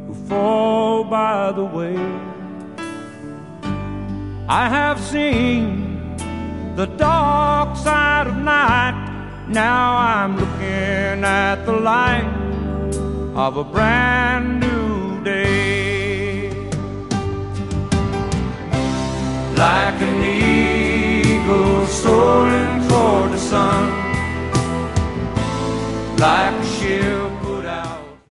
who fall by the way. I have seen the dark side of night. Now I'm looking at the light of a brand new day.